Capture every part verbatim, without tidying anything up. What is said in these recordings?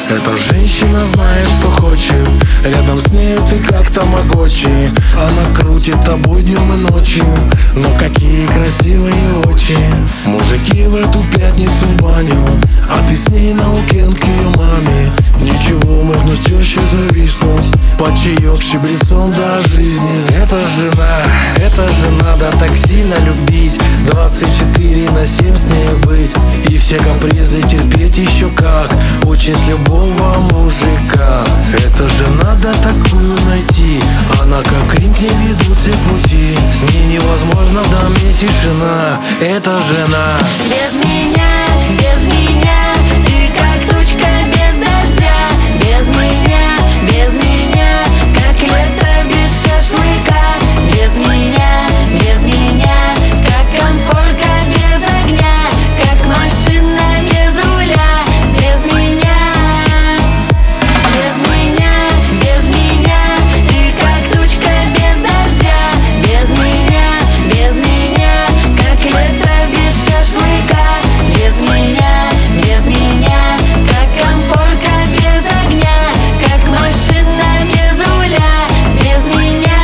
Эта женщина знает, что хочет. Рядом с нею ты как тамагочи. Она крутит тобой днем и ночью. Но какие красивые очи. Мужики в эту пятницу в баню, а ты с ней на уикенд к ее маме. Ничего, можно с тещей зависнуть под чаек щебрецом до жизни. Это жена, это же надо так сильно любить, двадцать четыре на семь с ней быть. И все капризы терпеть еще как, очень с любого мужика. Это же надо такую найти, она как Рим, к ней ведут все пути. С ней невозможно в доме тишина, это жена. Без меня, без меня, ты как тучка без дождя. Без меня, без меня, как лето без шашлыка. Без меня, без меня, как конфорка без огня, как машина без руля. Без меня, без меня, без меня, ты как тучка без дождя. Без меня, без меня, как лето без шашлыка. Без меня, без меня, как конфорка без огня, как машина без руля. Без меня.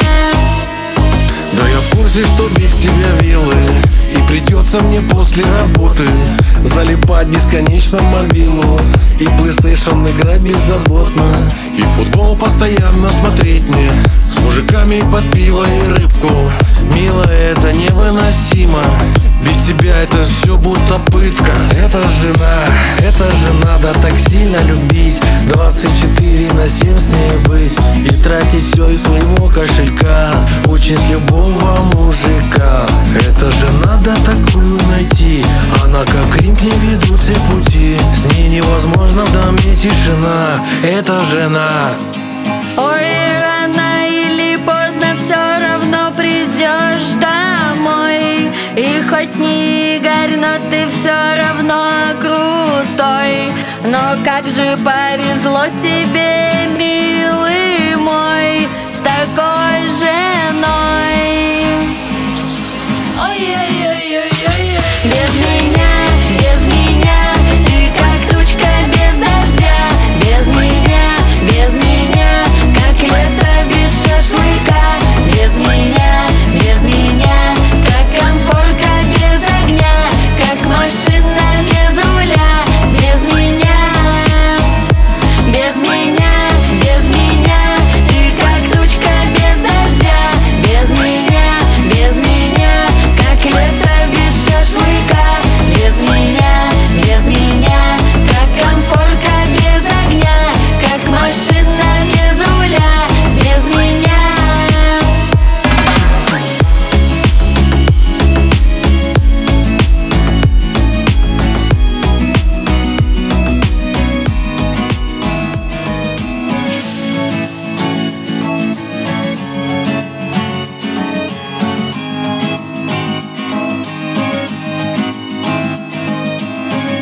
Да я в курсе, что без тебя вилы, и придется мне после работы залипать бесконечно в мобилу и PlayStation играть беззаботно, и футбол постоянно смотреть мне с мужиками под пиво и рыбку. Милая, это невыносимо, без тебя это все будто пытка. Это жена, это же надо так сильно любить, двадцать четыре на семь с ней быть. И тратить все из своего кошелька, очень с любого мужика. Это же надо такую найти, она как Рим, к ней ведут все пути. С ней невозможно в доме тишина, это жена. Ой, рано или поздно все равно придешь домой. И хоть не Игорь, но ты все равно крутой. Но как же повезло тебе, милый мой, с такой женой.